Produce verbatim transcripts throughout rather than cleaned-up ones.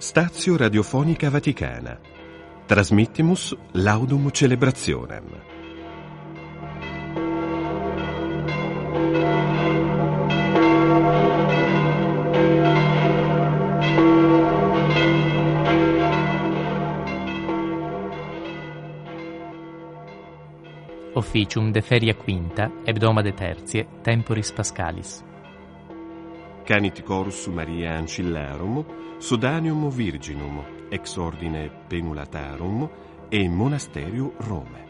Stazio Radiofonica Vaticana. Transmittimus Laudum Celebrationem. Officium de feria quinta, hebdomade tertie, temporis pascalis. Canit chorus Maria Ancillarum, Sodanium Virginum, ex ordine Penulatarum e Monasterio Rome.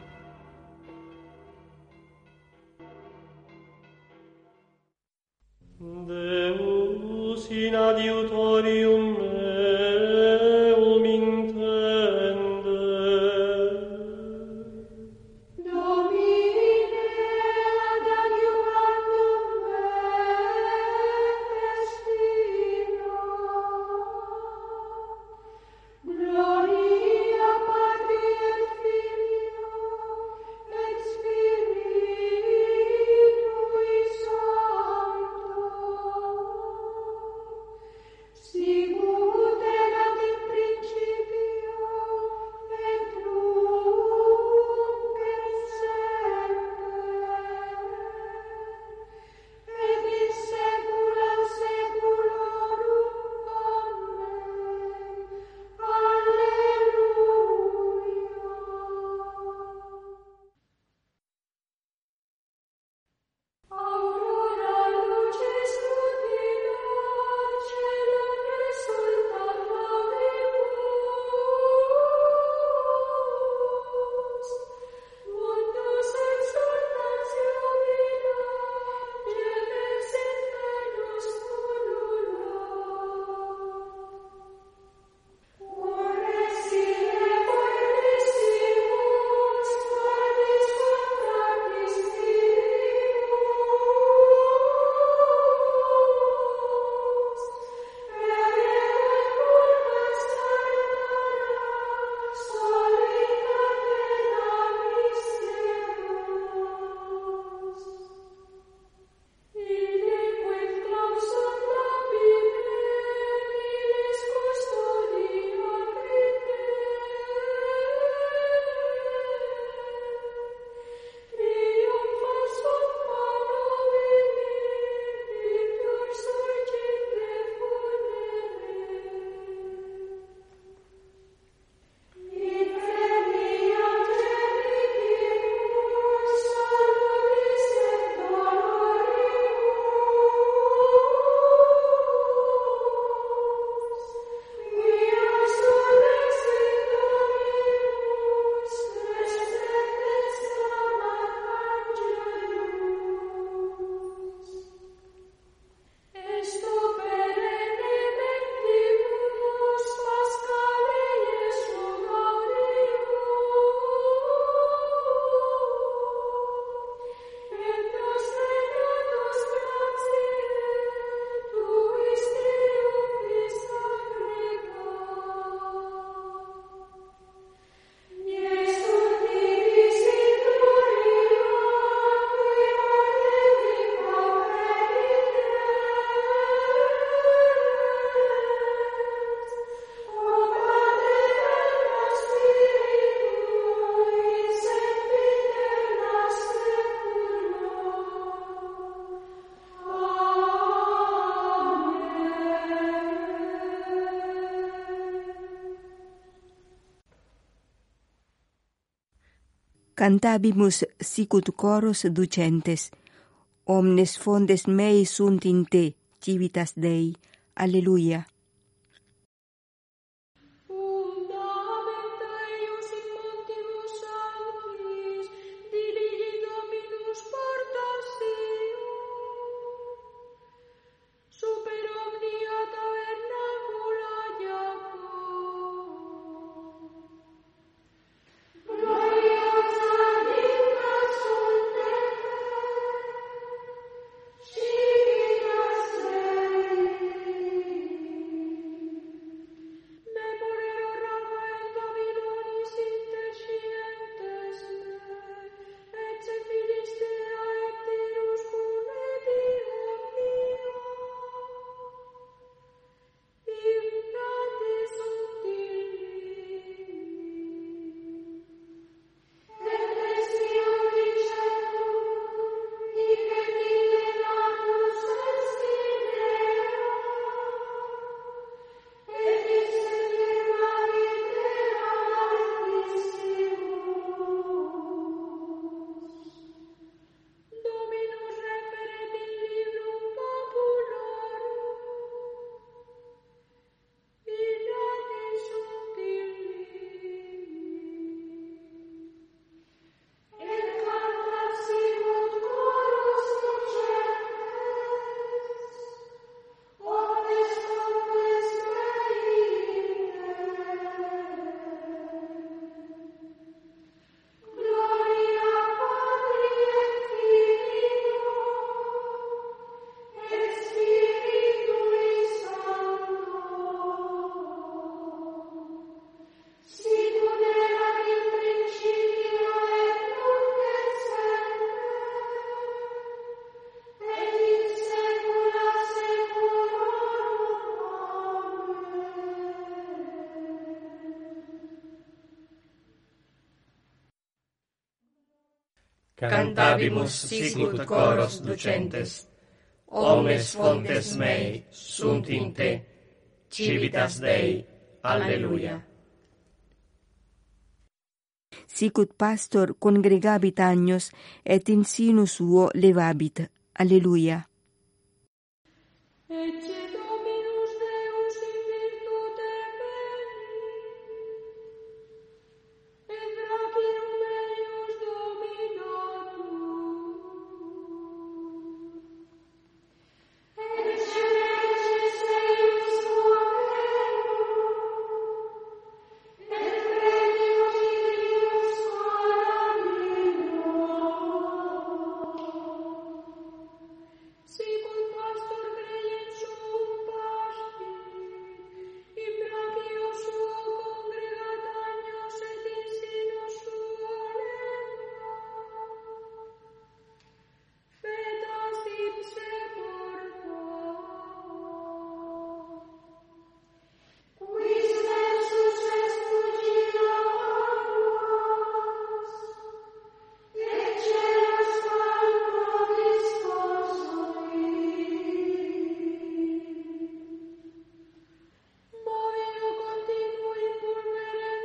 Deus in adiutorium meum intende. Domine ad adiuvandum me destino. Gloria Patri et Filio et Spiritui Sancto. Sicut erat in principio et nunc et semper et in saecula saeculorum. Amen. Alleluia. Aurora lucis lumina, caelum exsultat laudibus. Mundus exsultatio vina, gemens infernus pullulant. Ore sine fortissimus, qualis contractis Tirius, pereat pulvas tardara, solita pena miseros. Ille quid clausum lapide, miles custodia crede. Triumphas summa nobili, victor surgit de funere. Inferniam gemitimus, salutis et doloribus. Quia surrexit Dominus, resurrected stabat angelus. Esto perenne mentibus, Pascale Iesu gaudium. Et nos renatus gratiae, tuis triumphis agregat. Iesum divis in gloria, qui morte vita predicat. O Pater et Spiritui, sempiter Amen. Cantabimus sicut choros ducentes, omnes fondes mei sunt in te, civitas Dei. Alleluia. Fundament eius in montibus sanctis, diligi Dominus portas Sion, super omnia tabernacula Jacob. Gloria Sanctas sunt Dei, Civita Dei. cantabimus sicut coros ducentes, omnes fontes mei sunt in te, civitas Dei, alleluia. Sicut pastor congregabit agnos, et in sinu suo levabit. Alleluia. Ecce Dominus Deus in virtute veni, et brachium eius dominatur. Ecce leges eius sua et pretius Idrius sua. Sicut pastor creiens suum pastit, in brachio suo congregat agnos et in sino suo leva. Fetas ipse porta. Quis versus est fugida aguas, et celos calmo disposui. Movio continui pulverem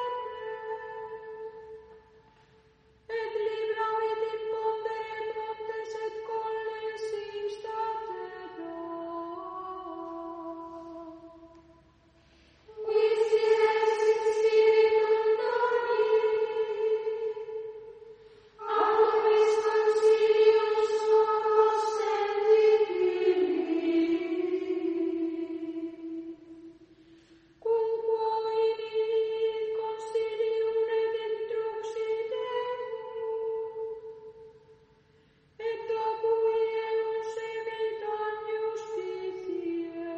terre, et libravit in pondere montes et colles insta terra. Quis direxit spiritum Domini, aut quis consilium suo consentit illi. Cum quo inimiit consilium et instruxit eum, et docui eum semit an justitiae.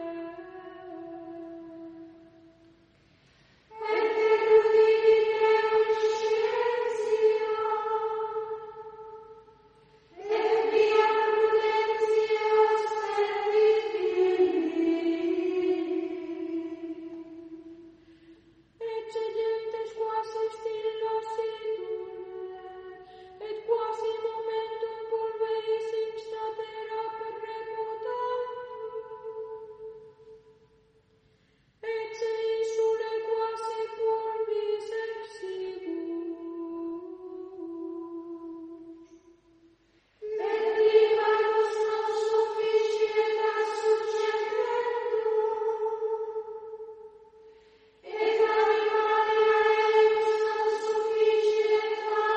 Et erudivit eum scientia, et via prudentias servit illi. Ecce gentes quasi stilla siture, et quasi momentum pulveris insta terra perreputatur. Ecce insule quasi pulvis exiguus. Et libarus non sufficient a succedendum, et animalia eius non sufficient ad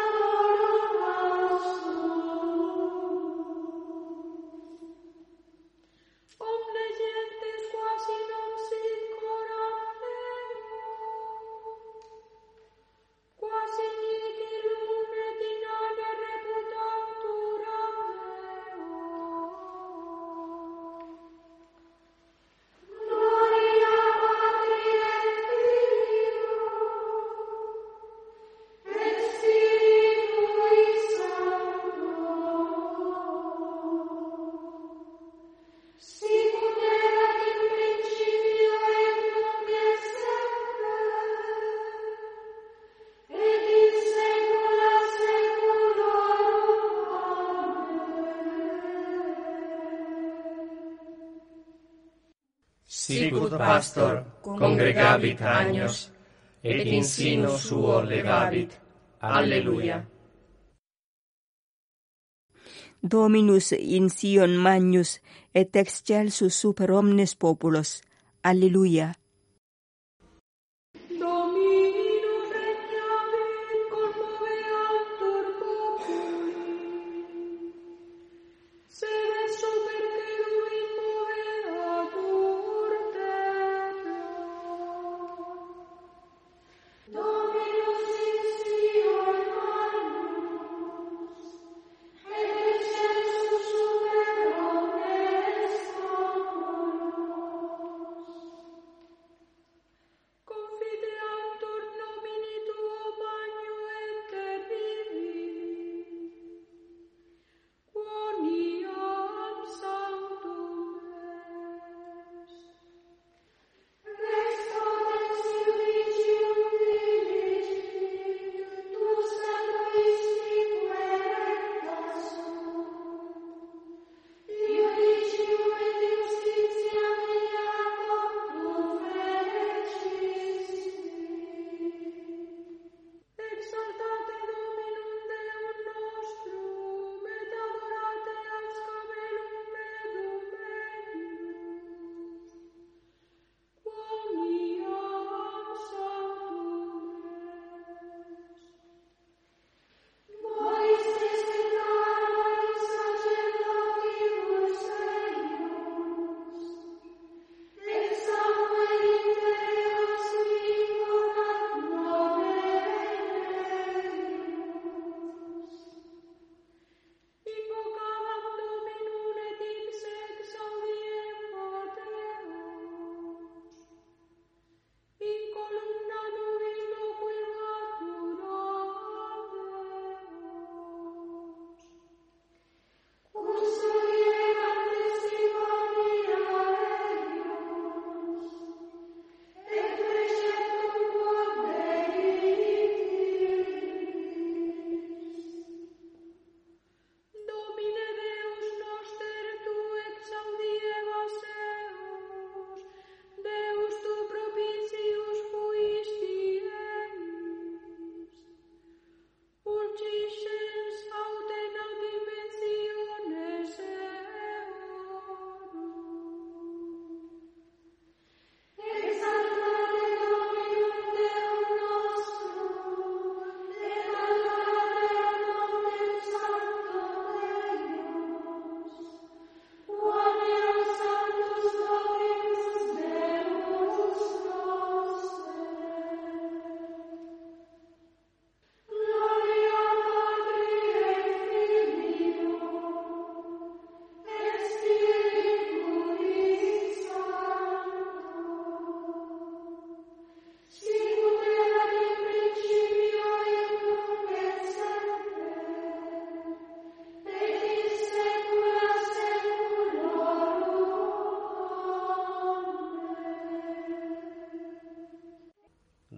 holocaustum. Omne gentes quasi non sit coram Deo, quasi nihilum et in alia reputautur ad Deo. Gloria Patri et Filio, et Spiritui Sancto, sicut erat in principio et nunc et semper, et in saecula saeculorum. Amen. Sicut pastor congregabit agnos, et in sino suo levabit. Alleluia. Dominus in Sion magnus, et excelsus super omnes populos. Alleluia. Dominus regnavit commoveantur populi, sedet super cherubim moveatur terra. Dominus in Sion magnus, et excelsus super omnes populos.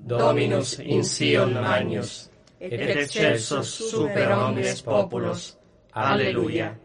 Dominus in Sion magnus, et excelsos super omnes populos. Aleluya.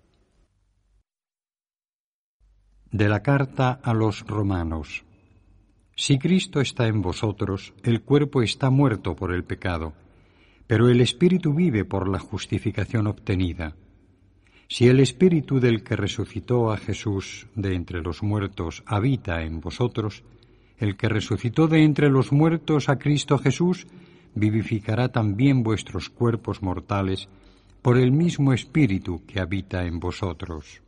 De la carta a los romanos. Si Cristo está en vosotros, el cuerpo está muerto por el pecado, pero el espíritu vive por la justificación obtenida. Si el espíritu del que resucitó a Jesús de entre los muertos habita en vosotros, el que resucitó de entre los muertos a Cristo Jesús vivificará también vuestros cuerpos mortales por el mismo espíritu que habita en vosotros.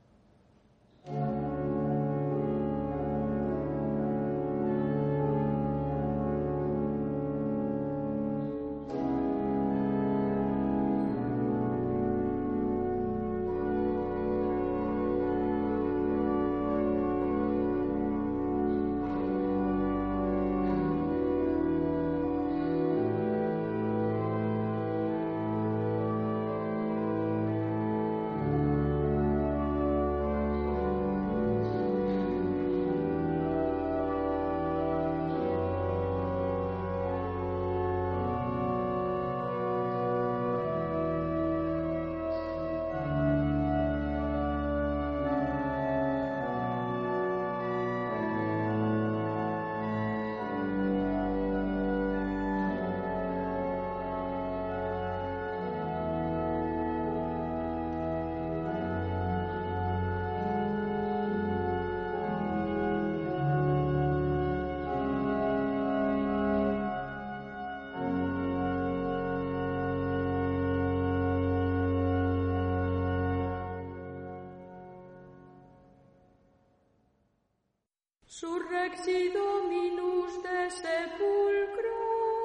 Surrexi Dominus de sepulcro,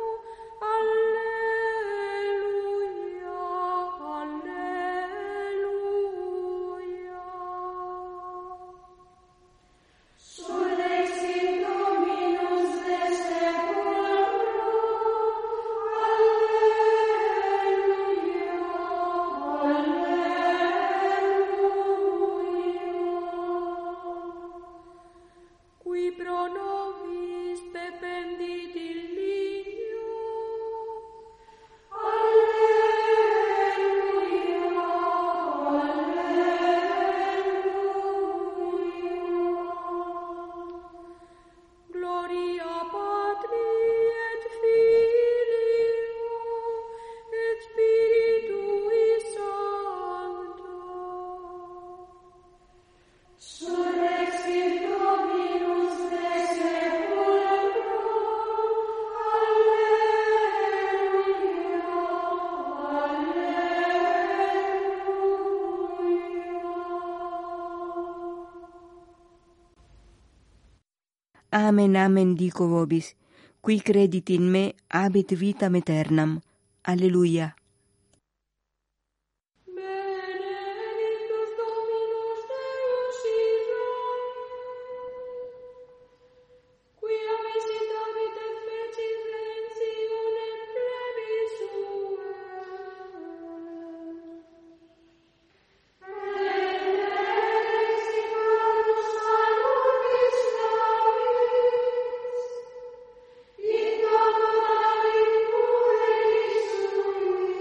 Alleluia, Alleluia. Surrexi Dominus de sepulcro, Alleluia, Alleluia. Qui pro nobis dependit illigno. Alleluia, Alleluia. Gloria Patri et Filio et Spiritui Sancto. Surrexit Dominus de sepulcro, Alleluia, Alleluia. Amen, amen, dico vobis, qui credit in me, habet vitam aeternam. Alleluia. Benedictus Dominus Deus Israel, qui amisit habit et fecit redemptione plebis suae. Et exigarus salubris nobis, in nomine Dei pueris sui.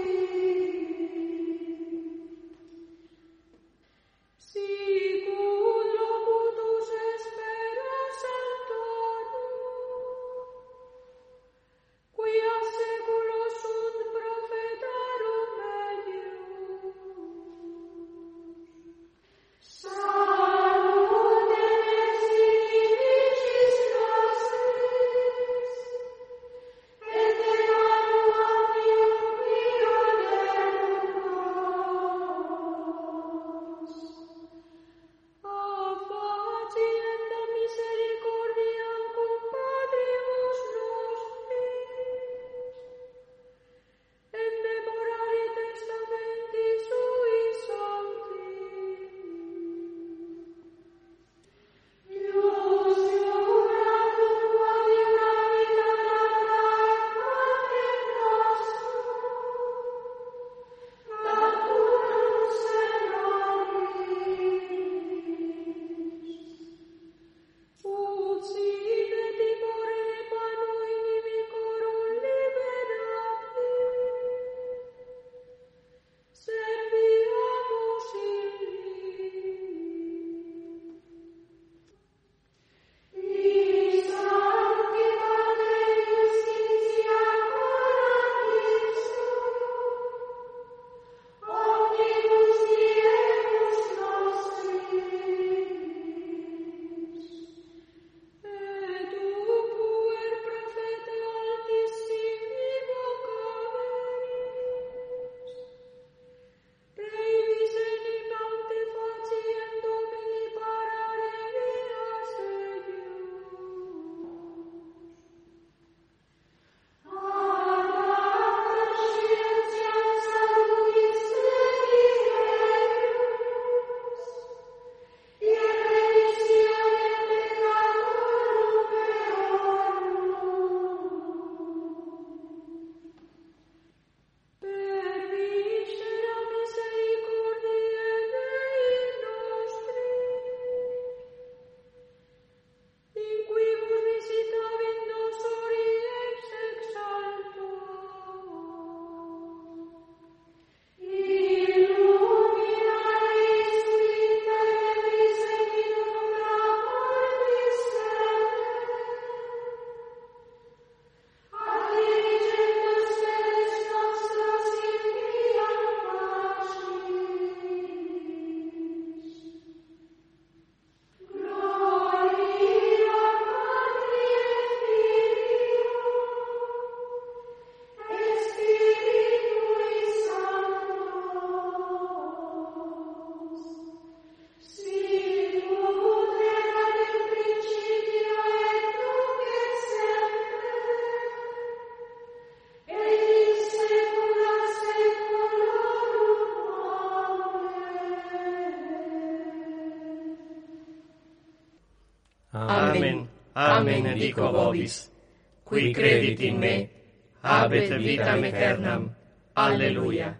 Amen, amen dico vobis, qui credit in me, habet vitam aeternam. Alleluia.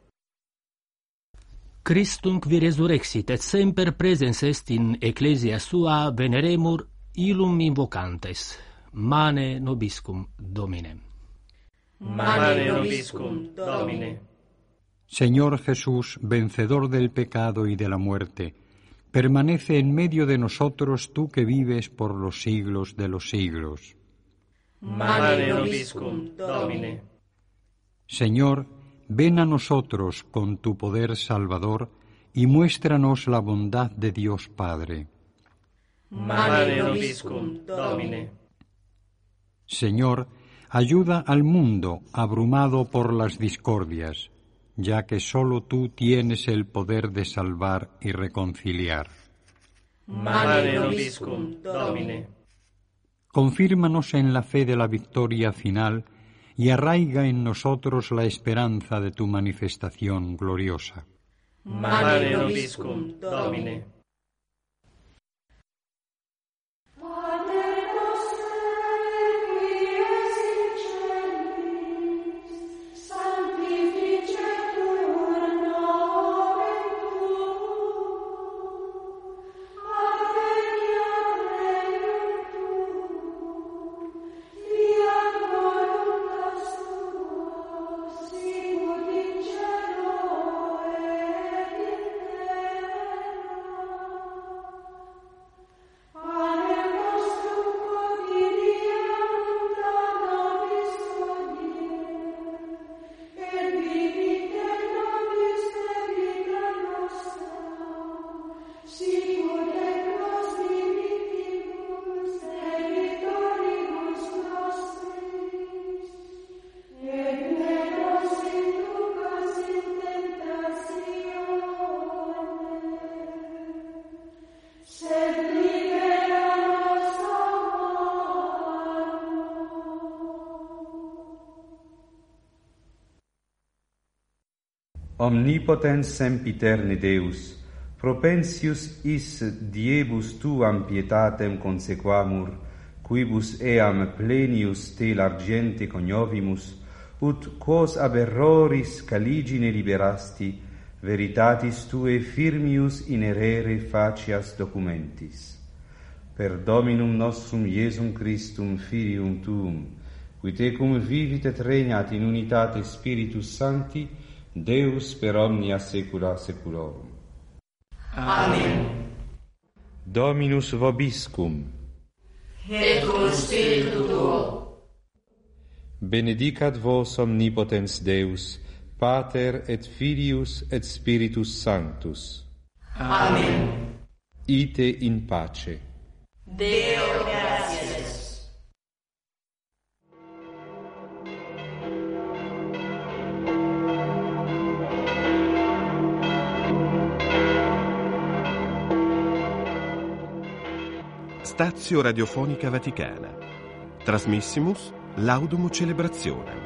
Christum qui resurrexit et semper presens est in ecclesia sua veneremur illum invocantes. Mane nobiscum Domine. Mane nobiscum Domine. Señor Jesús, vencedor del pecado y de la muerte, permanece en medio de nosotros tú que vives por los siglos de los siglos. Mane nobiscum Domine. Señor, ven a nosotros con tu poder salvador y muéstranos la bondad de Dios Padre. Mane nobiscum Domine. Señor, ayuda al mundo abrumado por las discordias, ya que sólo tú tienes el poder de salvar y reconciliar. Mane nobiscum Domine. Confírmanos en la fe de la victoria final y arraiga en nosotros la esperanza de tu manifestación gloriosa. Mane nobiscum Domine. Omnipotens sempiterne Deus, propensius is diebus tuam pietatem consequamur, quibus eam plenius te largente coniovimus, ut quos ab erroris caligine liberasti, veritatis tue firmius inerere facias documentis. Per Dominum nostrum Iesum Christum, Filium tuum, qui tecum vivit et regnat in unitate Spiritus Sancti, Deus per omnia saecula saeculorum. Amen. Dominus vobiscum. Et cum spiritu tuo. Benedicat vos omnipotens Deus, Pater et Filius et Spiritus Sanctus. Amen. Ite in pace. Deo gratias. Stazio Radiofonica Vaticana. Trasmissimus Laudum Celebrationem.